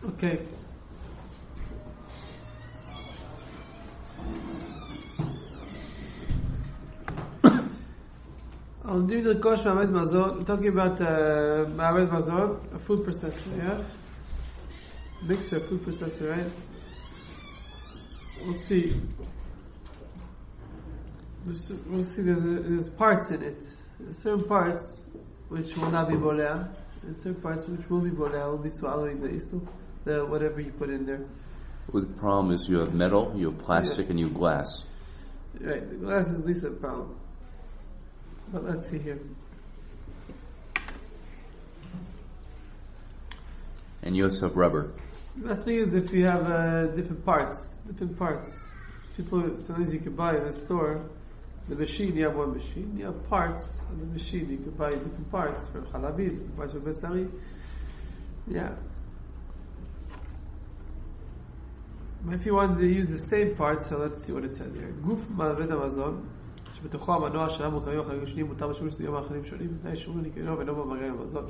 Okay. I'll do the Kosh Ma'amed Mazor. We're talking about Ma'amed Mazor, a food processor, yeah? Mixer, food processor, right? We'll see. There's parts in it. There's certain parts which will not be bolea, and certain parts which will be bolea, will be swallowing the isu, whatever you put in there. Well, the problem is you have metal, you have plastic, and you have glass. Right, the glass is at least a problem. But let's see here. And you also have rubber. The best thing is if you have different parts. Sometimes you can buy in a store, the machine, you have one machine, you have parts of the machine, you can buy different parts for halabid, parts for besari. Yeah. But if you want to use the same part, so let's see what it says here. Guf ma'amed hamazon, שבתוכו המנוע שהיה מוכרים אחרים שונים מותר בשימוש ליום האחרים שונים בתנאי שימור ניקיונו ואינו במגע עם המזון.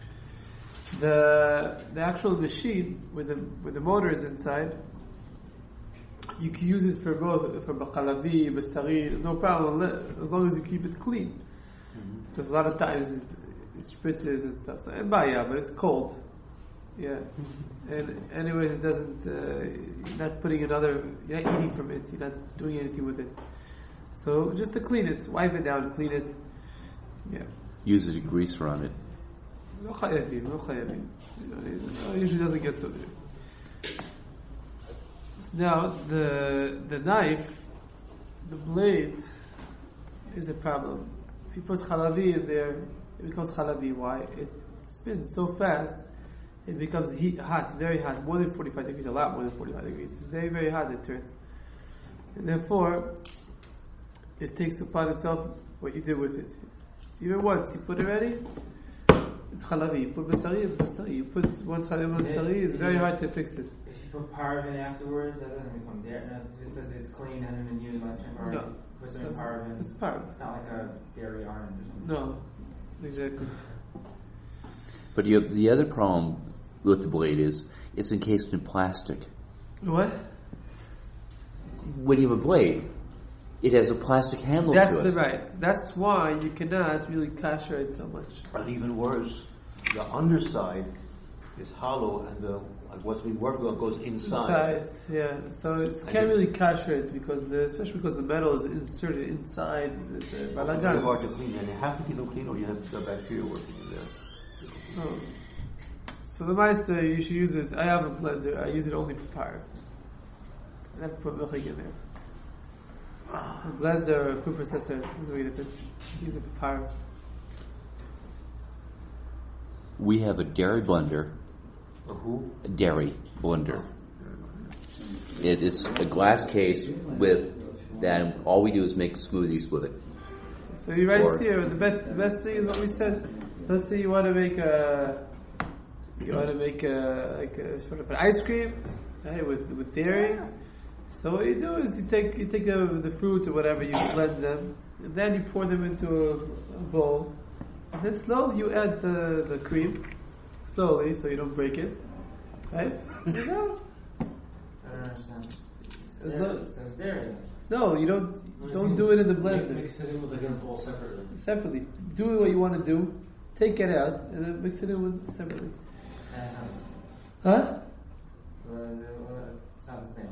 The actual machine with the motor is inside, you can use it for both, for baqalavi, basari, no problem, as long as you keep it clean. Because a lot of times it spritzes and stuff. So, and but it's cold. Yeah. And anyway, it doesn't, you're not putting you're not eating from it, you're not doing anything with it. So just to clean it, wipe it down, clean it. Yeah. Use a degreaser on it. No chayavim. It usually doesn't get so dirty. Now the knife, the blade, is a problem. If you put halavi in there, it becomes halavi. Why? It spins so fast, it becomes hot, very hot, more than 45 degrees, a lot more than 45 degrees. It's very, very hot, it turns. And therefore, it takes upon itself what you did with it. Even once, you put it ready, it's halavi. You put basari, it's basari. You put once halavi, basari, it's very hard to fix it. If you put paraben afterwards, that doesn't become dairy. It says it's clean, hasn't been used, last time paraben. No. Put some paraben. It's paraben. It's not like a dairy orange or something. No, exactly. But the other problem with the blade is it's encased in plastic. What? When you have a blade, it has a plastic handle to it. That's why you cannot really kasher it so much. And even worse, the underside is hollow, and what's being worked with goes inside. Yeah. So it can't really kasher it especially because the metal is inserted inside. It's very hard to clean, and you have to keep them clean, or you have the bacteria working in there. So the Maisa, you should use it. I have a blender. I use it only for par. I have to put milk in there. A blender, a food processor, is the way to use it for par. We have a dairy blender. A who? A dairy blender. It is a glass case with that, and all we do is make smoothies with it. So you write here, the best thing is what we said. Let's say you want to make like a sort of an ice cream, right, with dairy. So what you do is you take the fruit or whatever, you blend them, and then you pour them into a bowl, and then slowly you add the cream, slowly, so you don't break it, right? I don't understand. So it's dairy. No, you don't do it in the blender. Mix it in with a bowl separately. Separately. Do what you want to do, take it out, and then mix it in with separately. Huh? It's not the same.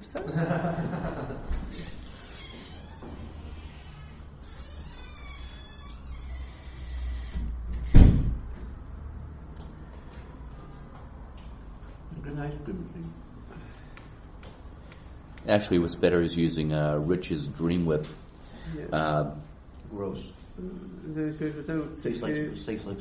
Actually, what's better is using Rich's Dream Whip. Yeah. Gross. Tastes like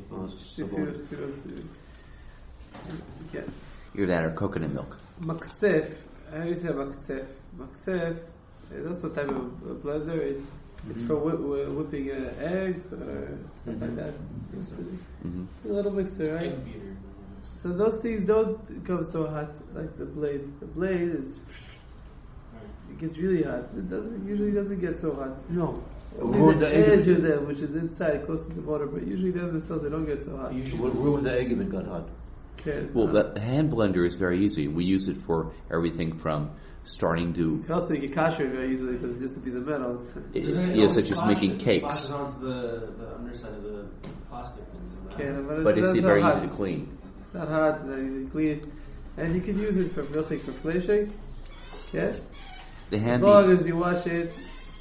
Either that or coconut milk. Maktsef. How do you say maktsef? Maktsef is also a type of blender. It's for whipping eggs or stuff like that. A little mixer, right? So those things don't come so hot like the blade. The blade it gets really hot. It usually doesn't get so hot. No. The edge of them, which is inside, close to the motor, but usually them themselves, they don't get so hot. Where would the egg if it got hot? Okay. Well, the hand blender is very easy. We use it for everything from starting to, You can also get kosher very easily because it's just a piece of metal. such as making cakes. Splashes onto the underside of the plastic things. Okay, But it's not very hot. easy to clean. It's not hot, it's not easy to clean. And you can use it for milking for fleshing. Yeah? The As handy, long as you wash it,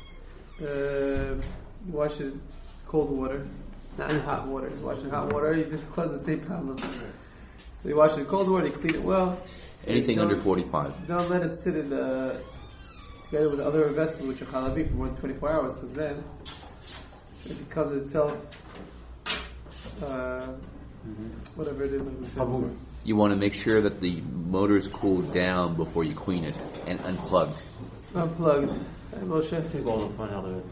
in cold water, not in hot water. You wash it in hot water, you just cause the same problem. So you wash it in cold water, you clean it well. anything Don't- under 45. Don't let it sit in the together with other vessels which are halabi for more than 24 hours, because then it becomes itself whatever it is. Like we said before. You want to make sure that the motor is cooled down before you clean it and unplugged. Unplugged. Hey, Moshe. We're going to find out of it.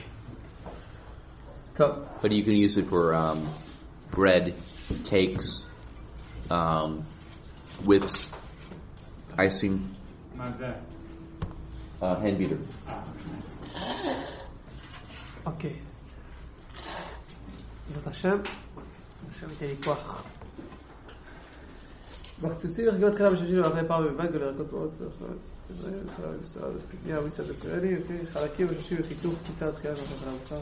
Top. But you can use it for bread, cakes, whips, icing, hand beater. Okay. בעזרת השם, השם ייתן לי כוח. בקציצים וחגיאות תחילה בשלישי ואחרי פעם בבנק ולרקות מאוד פנייה ויסת ישראלי, חלקים בשלישי וחיתוך קציצה תחילה ואחרי פעם בשר.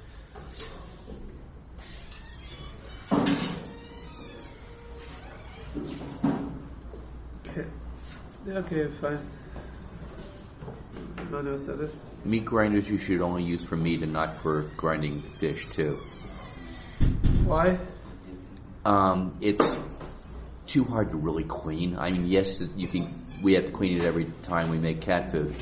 Okay, fine. I'm not going to say this. Meat grinders you should only use for meat and not for grinding fish too. Why? It's too hard to really clean. I mean, yes, you can. We have to clean it every time we make cat food.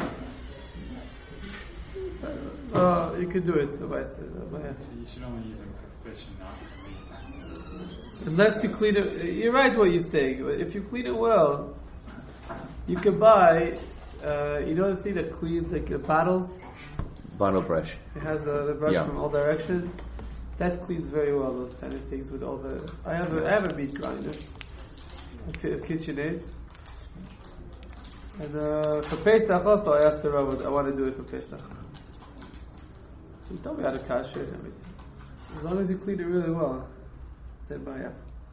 You can do it. You should only use them for fish and not for meat. Unless you clean it, you're right what you're saying. If you clean it well, you can buy, you know the thing that cleans like bottles? Bottle brush. It has the brush Yeah. from all directions. That cleans very well those kind of things with all the. I have a meat grinder, a KitchenAid, and for Pesach also I asked the Rabbi, I want to do it for Pesach. So he told me how to kasher and everything. As long as you clean it really well, then בעיה.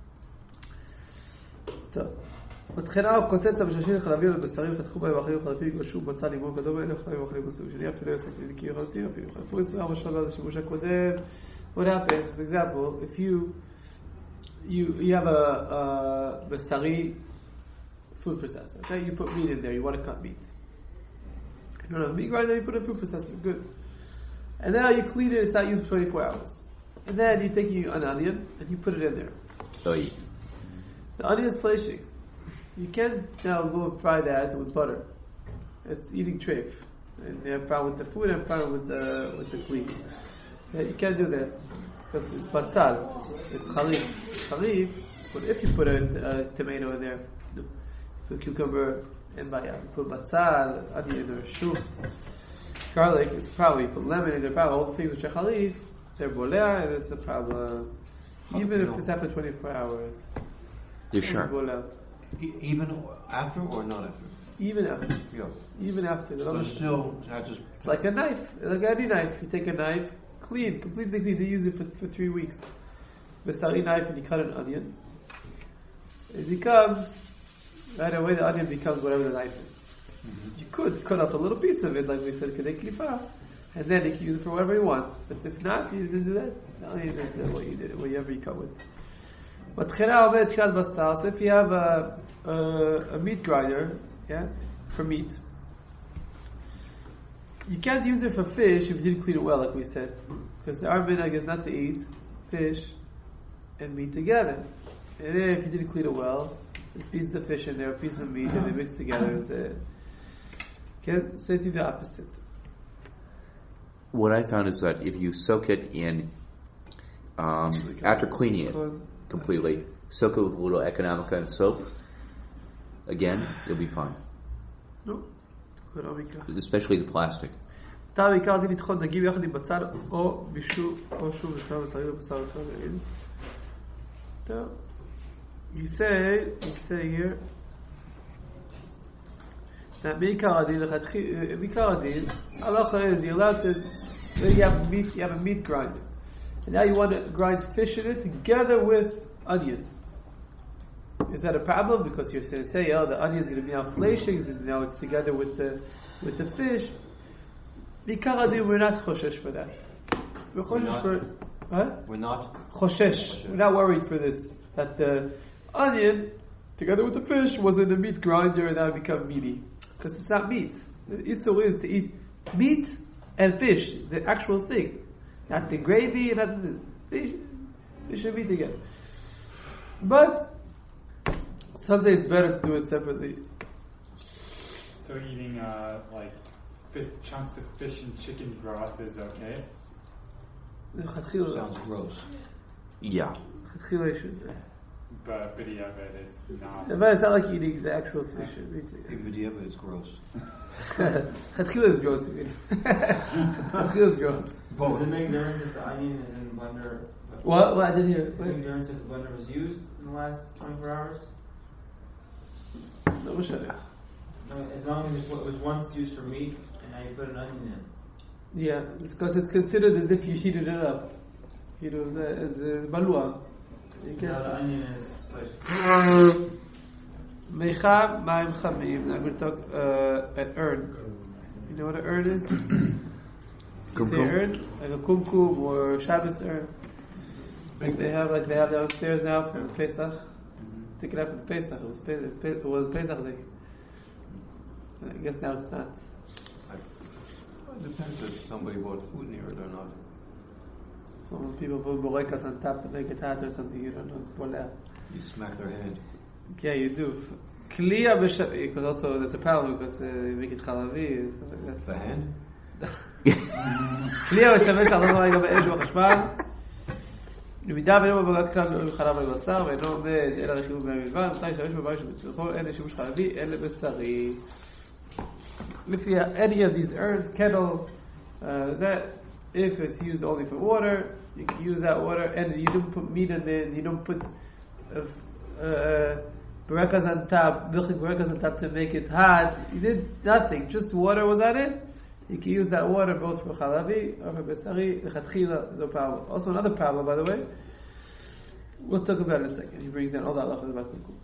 טוב. בתחילה הוא קוצץ המששים לחלבים ולבשרים וחתכו בהם אחרים חלפים גרשו בצל לימון קדום אלה חלבים אוכלים בסוג שני אפילו יוסק לדיקי רבתי אפילו חלפו 24 שעות עד השימוש הקודם. What happens, for example, if you have a basari food processor, okay? You put meat in there, you want to cut meat. You don't have a meat grinder, you put a food processor, good. And now you clean it, it's not used for 24 hours. And then you take an onion and you put it in there. Oy. The onion is fleshings. You can't now go and fry that with butter. It's eating treif. And you have a problem with the food and a problem with the clean. You can't do that. Because it's batzal. It's chalif. Chalif, but if you put a tomato in there, no. Put cucumber and bayam. Put batzal, onion, or shuf. Garlic, it's probably put lemon in there. Probably all the things which are chalif, they're bolea, and it's a problem. Even if it's after 24 hours. They're sharp. Bolea. Even after or not after? Even after. Yeah. Even after. But still, not just. It's like a knife. Like any knife. You take a knife, clean, completely clean. They use it for 3 weeks. Basari knife, and you cut an onion. It becomes, right away the onion becomes whatever the knife is. Mm-hmm. You could cut off a little piece of it, like we said, kedei klipa, and then you can use it for whatever you want. But if not, you didn't do that. The onion is what you did, whatever you cut with. But so if you have a meat grinder, yeah, for meat, you can't use it for fish if you didn't clean it well, like we said, because the minhag is not to eat fish and meat together. And then if you didn't clean it well, there's pieces of fish in there, pieces of meat, and they mix together. Same thing, the opposite. What I found is that if you soak it in, after cleaning it completely, soak it with a little Economica and soap, again, you'll be fine. No? Especially the plastic. טעם הכרתי לטחון דגים יחד עם בצל או בישול או שוב בשלב בשרי ובשר אחד נגיד. טוב. You say here that בעיקר הדין הלוך is you're allowed to, you have a meat grinder and now you want to grind fish in it together with onions. Is that a problem? Because you're going to say, oh, the onion is going to be on fleshings, and now it's together with the fish. We're not choshesh for that. We're choshesh for... What? We're not Choshesh. We're not worried for this. That the onion, together with the fish, was in the meat grinder and now it become meaty. Because it's not meat. The issur is to eat meat and fish, the actual thing. Not the gravy, not the fish. They should be together. But some say it's better to do it separately. So eating like chunks of fish and chicken broth is okay? sounds gross. Yeah. But it's not. But it's not like eating the actual fish. It's gross. Chatchila is gross. Chatchila is gross. Does it make difference if the onion is in the blender? What? I didn't hear. Does it make difference if the blender was used in the last 24 hours? No, what's that? No, as long as it was once used for meat and now you put an onion in. Yeah, it's because it's considered as if you heated it up. As the balua. Now the onion is Meicham ma'im chamim. Now we're going to talk an urn. You know what an urn is? You say urn, like a kumkum or Shabbos urn. They have downstairs now for Pesach. Take it up for Pesach. It was Pesach day. I guess now it's not. It depends if somebody bought food near it or not. Some people put borekas on top to make it hot or something. You don't know. It's boleh. You smack their hand. Yeah, you do. Kliya b'shavi, because also that's a problem because you make it chalavi. The hand? Kliya b'shavi shalom רגע באש ובחשמל. במידה ואינו מבוגר כלל לא חלב על בשר ואינו עומד אלא רכיב בהם בלבד, מתי ישתמש בבית שבצורכו אין לשימוש חלבי, אין לבשרי. לפי any of these urns, kettle, that if it's used only for water, you can use that water, and you don't put meat in it, you don't put burekas on top, milchik burekas on top to make it hot. You did nothing, just water was on it. You can use that water both for chalavi or for besari. Lechatchila, no problem. Also another problem, by the way, we'll talk about it in a second. He brings down all the halachas about kumkum.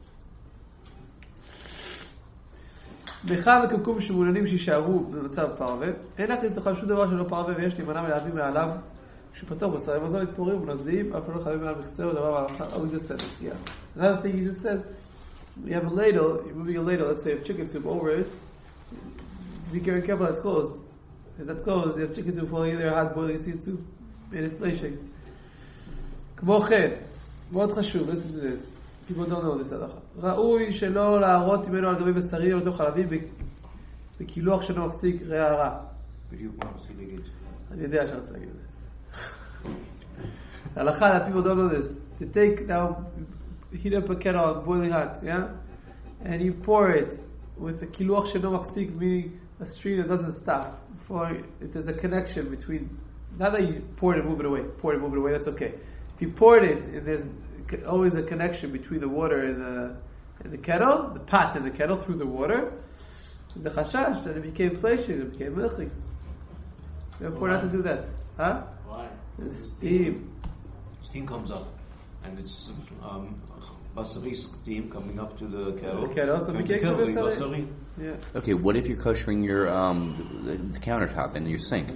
בכלל הקומקום שמעוניינים שישארו במצב פרווה, אין להכניס לך שום דבר שלא פרווה ויש להימנע מלהביא מעליו שפטור בצרי מזון מתפוררים ונוזליים, אף לא חייבים מעל מכסה או דבר מהלכה. Oh, you just said it, yeah. Another thing you just said, you have a ladle, you're moving a ladle, let's say you have chicken soup over it, to be very careful that it's closed. If that's closed, you have chicken soup falling in there, hot boiling seed soup, and it's flashing. כמו כן, מאוד חשוב, listen to this. People don't know this הלכה. ראוי שלא להראות ממנו על גבי בשרי או לתוך חלבי בקילוח שלא מפסיק רערה. בדיוק מה עושים להגיד. אני יודע שאני רוצה להגיד את זה. הלכה, that people don't know this. To take now, heat up a kettle boiling hot, yeah? And you pour it with a קילוח שלא מפסיק, meaning a stream that doesn't stop. There's a connection between, not that you pour it and move it away, that's okay. If you poured it, there's always a connection between the water and the kettle, the pot and the kettle through the water. There's a chashash that it became fleshing, it became milchik. Therefore, not to do that. Huh? Why? The steam. Steam comes up, and it's basari steam coming up to the kettle. The kettle, so and became basari. Yeah. Okay, what if you're koshering your the countertop and your sink?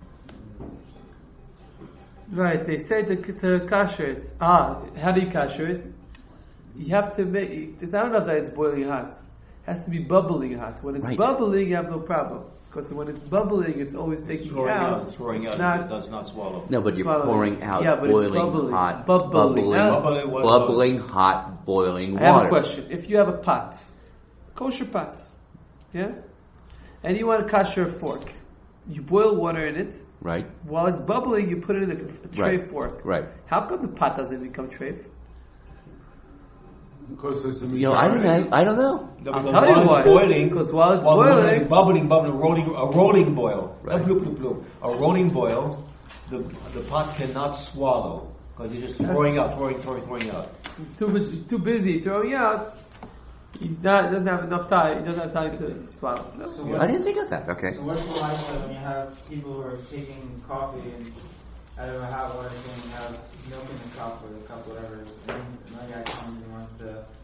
Right, they say to kasher it. How do you kasher it? You have to make, it's not enough that it's boiling hot. It has to be bubbling hot. When it's bubbling, you have no problem. Because when it's bubbling, it's always taking out. Throwing out, not, it does not swallow. No, but you're pouring out boiling hot, bubbling hot, boiling water. I have a question. If you have a pot, kosher pot, yeah? And you want to kasher a fork, you boil water in it. Right. While it's bubbling, you put it in a tray fork. Right. How come the pot doesn't become treif? Because it's a I don't know. I'll tell you why. Because while it's boiling, bubbling, a rolling boil. Right. A rolling boil, the pot cannot swallow because you're just throwing out. Too busy throwing out. He doesn't have enough time. He doesn't have time to swallow. No. So I didn't think of that. Okay. So what's the lifestyle when you have people who are taking coffee and out of a hot water thing and have milk in the cup or the cup, whatever, and another guy comes and wants to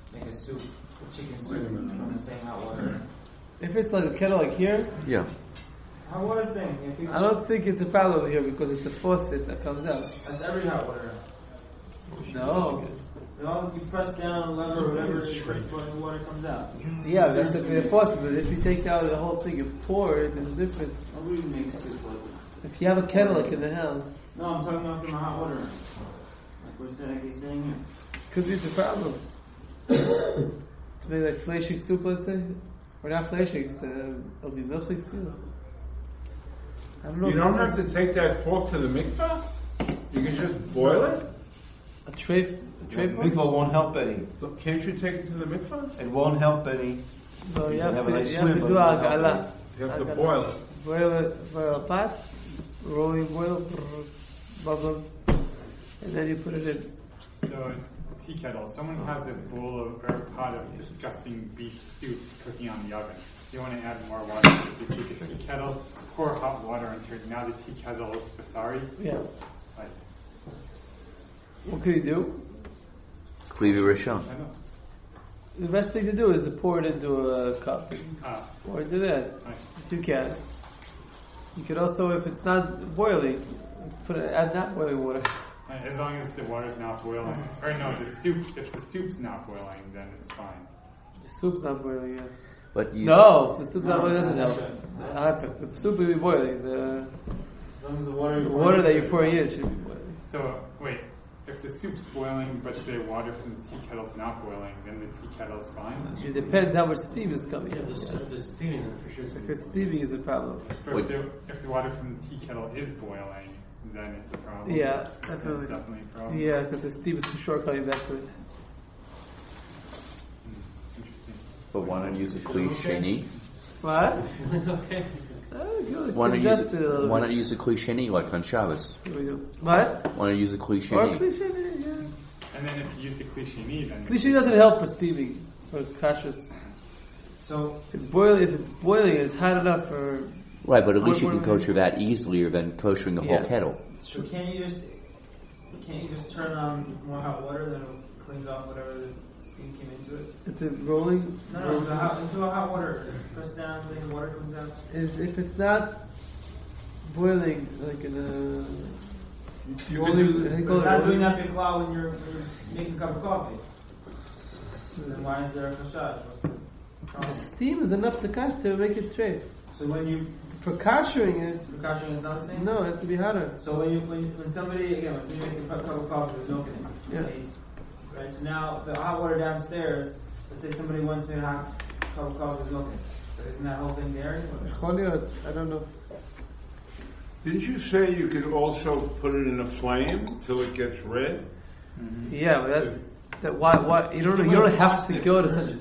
make a soup, chicken soup from the same hot water? If it's like a kettle like here, Yeah. Hot water thing. If you, I don't think it's a problem here because it's a faucet that comes out. That's every hot water. No. No, you press down on the lever or whatever, you press the button, the water comes out. Yeah, that's if it's faucet, but if you take out the whole thing and pour it, it's different. Nobody makes soup like If you have a kettle like in the house, No, I'm talking about from the hot water. Like we're saying, like he's saying here. could be the problem. To make like fleshing soup, let's say, or not fleshing, it'll be milching soup. I don't know. You don't have to take that pork to the mikvah? You can just boil it? A tray Mikvah won't help any. So can't you take it to the mikvah? It won't help any. No, you can have have a to, nice you have to swim, do but it won't help agala. You have to boil it. Boil a pot, rolling boil, bubble, and then you put it in. So, tea kettle. Someone has a bowl of or a pot of disgusting beef soup cooking on the oven. You want to add more water. You take a tea kettle, pour hot water into it. Now the tea kettle is basari. Yeah. Like, What can you do? Klivi Rishon. I don't know. The best thing to do is to pour it into a cup. Pour it into that. Right. If you can. You could also, if it's not boiling, add not boiling water. As long as the water's not boiling. Or no, the soup, if the soup's not boiling, then it's fine. The soup's not boiling yet. But you No, the soup not boiling doesn't help. The soup will be boiling. The As long as the water, water that you're pouring in should be boiling. So, wait. If the soup's boiling, but the water from the tea kettle's not boiling, then the tea kettle's fine? It depends how much steam is coming Yeah, in. there's steaming in it for sure. If it's steaming is a problem. But if the water from the tea kettle is boiling, then it's a problem. Yeah, That's definitely. definitely a problem. Yeah, because the steam is too short coming back to it. Interesting. but why not use a kli sheni? What? Okay. Why not use Congested a little why bit. not use a kli sheni like on Shabbos? What do we do? What? Why not use a kli Or sheni? cliche, yeah. And then if you use the cliché, then Cliche doesn't help for steaming, for kashrus. So If it's boiling, it's hot enough for... Right, but at least you What- can kosher that easier than koshering the whole Yeah. kettle. So can't you just turn on more hot water that cleans off whatever the steam came into it? It's a rolling... No, into a hot water. Press down, then the water comes out. If it's not boiling, like in a... You rolling, can do- how do you But call it's it? not doing Rolling? that bikla when you're making a cup of coffee. So then why is there a chashash? What's the problem? Steam is enough to make it straight. So when you For kashering it, percussion is not the same. no, it has to be hotter. So when somebody makes a cup of coffee with milk in it, Yeah. right? So now the hot water downstairs. Let's say somebody wants me a hot cup of coffee with milk in it. So isn't that whole thing there? Choliot, I don't know. Didn't you say you could also put it in a flame till it gets red? Yeah, but why you don't have to go to such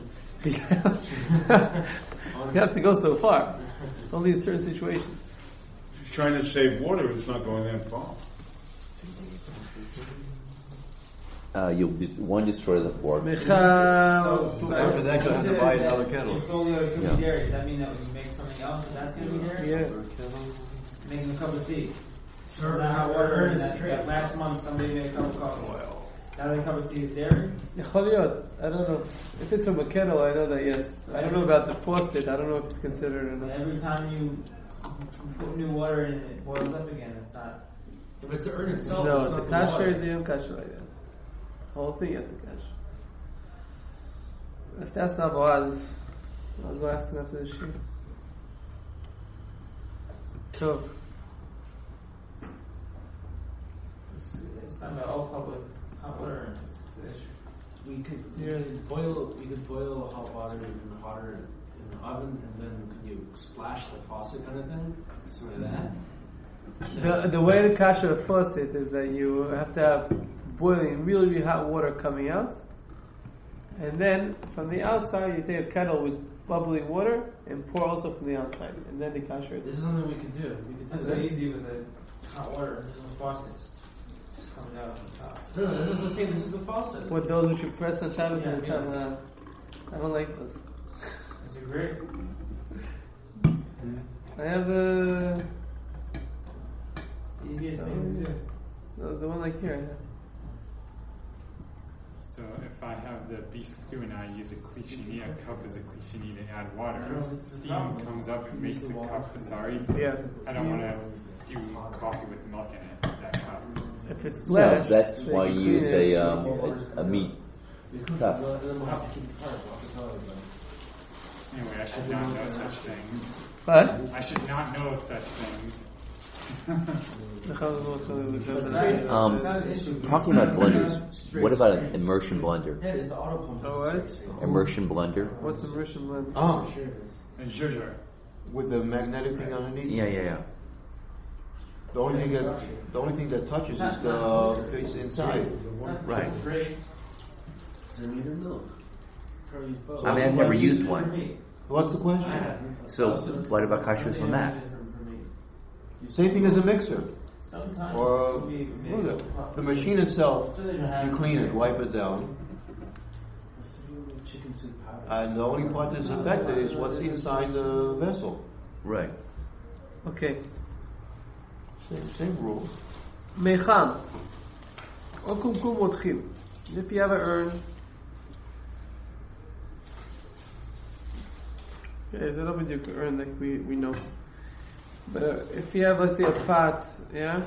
you have to go so far. Only in certain situations. If you're trying to save water, it's not going that far. You'll destroy the fork. Michal, After that, you have to buy another kettle. If folio could Yeah. be dairy, does that mean that when you make something else, that's going to be dairy? yeah. Making a cup of tea. So that hot water, and that last month somebody made a cup of coffee. Now the cup of tea is dairy? Choliot, I don't know. If it's from a kettle, I know that yes. I don't know about the faucet. I don't know if it's considered or And not. every time you put new water in it boils up again. It's not. If it's the urn itself, No, it's the not kasher, water. they don't kasher like that. Whole thing you have to kasher. If that's not bad, I'll go ask him after the shir. So, It's not about all public hot water. It's the issue. We could Yeah. you could boil hot water in hotter in the oven, and then could you splash the faucet kind of thing, something like that. the way to kasher a faucet is that you have to have boiling, really, really hot water coming out. And then, from the outside, you take a kettle with bubbling water and pour also from the outside. And then the kasher it. This is something we could do. We could do It's so easy with the hot water. There's no faucets. Just coming out on top. No, this is the same. This is the faucet. What those which you press on Shabbos Yeah, and the time, I don't like those. Is it great? I have It's the easiest thing to do. the one like here. I have. So if I have the beef stew and I use a klishini, a cup is a klishini to add water. Steam comes up and makes the cup sorry. Yeah. I don't want to do coffee with milk in it. That cup. If it's No, blessed, that's they why can you use clean it. a meat cup. And then we'll have to keep it apart. We'll have to tell everybody. Anyway, I should not know such things. What? I should not know of such things. Talking about blenders, what about an immersion blender? Yeah, it's the auto pump. Oh, what? Immersion blender? What's immersion blend? Oh, Sure it is. And zhuzher. with the magnetic thing underneath. Yeah. The only thing that touches is the face inside. Right. Is there meat or milk? Probably use both. I mean, I've never used one. What's the question? So, what about kashrus on that? Same thing as a mixer. Sometimes Or it'll be look at the machine itself. You clean it, wipe it down, Chicken soup powder. and the only part that's affected is what's inside the vessel. Right. Okay. Same rule. Mecham. או קומקום מותחים. If you have an urn. Okay, so not bediuk urn like we know. But if you have, let's say, a pot, yeah,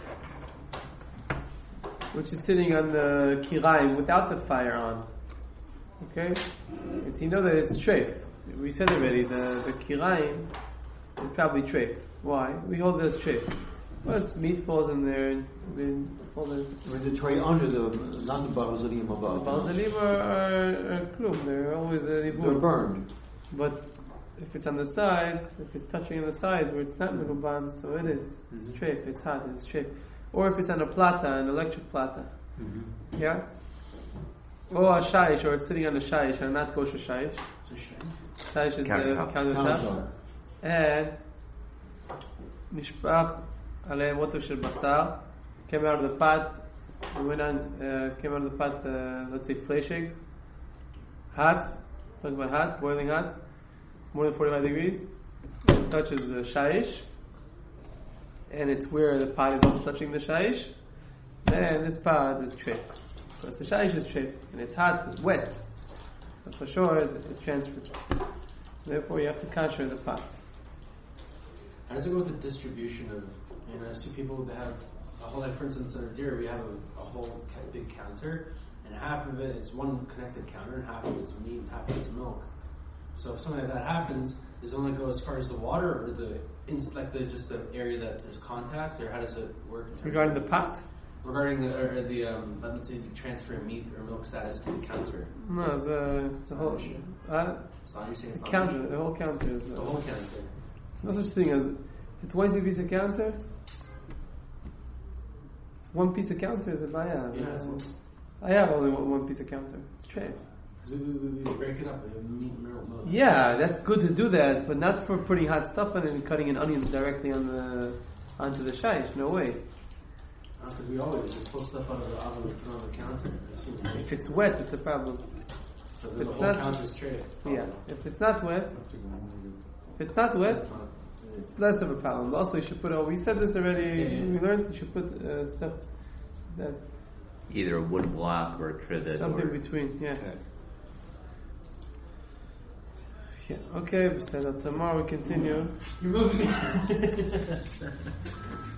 which is sitting on the kiraim without the fire on, okay, you know that it's treif. We said already the kiraim is probably treif. Why? We hold it as treif. Well, it's meatballs in there, and With the tray under not the barzalim above. Balzalim are klum. They're always They're ribur. burned. But if it's on the side, if it's touching on the side where it's not meruban, so it is. It's treif. It's hot. It's treif. Or if it's on a plata, an electric plata, yeah. Or a shaish, or sitting on a shaish, and not kosher shaish. Shaish is Countertop. the countertop. And nishpach aleim water shel basar. Came out of the pot. We went on. Came out of the pot. Let's say flesh eggs. Hot. Talking about hot, boiling hot, more than 45 degrees. It touches the shaish, and it's where the pot is also touching the shaish. Then this pot is treif. Because the shaish is treif, and it's hot, it's wet. But for sure, it's transferred. Therefore, you have to kasher the pot. How does it go with the distribution of, I see people that have a whole, like for instance at a deer, we have a whole big counter, and half of it is one connected counter, and half of it's meat, and half of it's milk. So if something like that happens, does it only go as far as the water, or just the area that there's contact, or how does it work? Regarding the pot? Regarding let's say transferring meat or milk status to the counter. No, the whole So you're saying it's not counter. The whole counter is the whole counter. no such thing as it's one piece of counter. One piece of counter is a baya. Yeah, I have only one piece of counter. It's treif. Because we break it up. We have meat and milk. Yeah, that's good to do that, but not for putting hot stuff on it and cutting an onion directly onto the shaish. No way. Because we always pull stuff out of the oven and put it on the counter. If it's wet, it's a problem. So If the it's whole not- counter is straight. Yeah. If it's not wet, it's less of a problem. Also, you should put. We said this already. Yeah. We learned you should put stuff that Either a wood block or a trivet. something or between. Yeah. Yeah. Okay. We said that tomorrow we continue. You're moving.